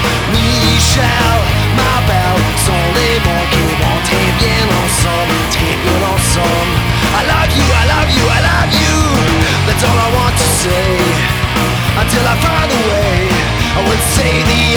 Michel, ma belle, sont les mots qui vont très bien ensemble, très bien ensemble. I love you, I love you, I love you. That's all I want to say. Until I find a way, I would say the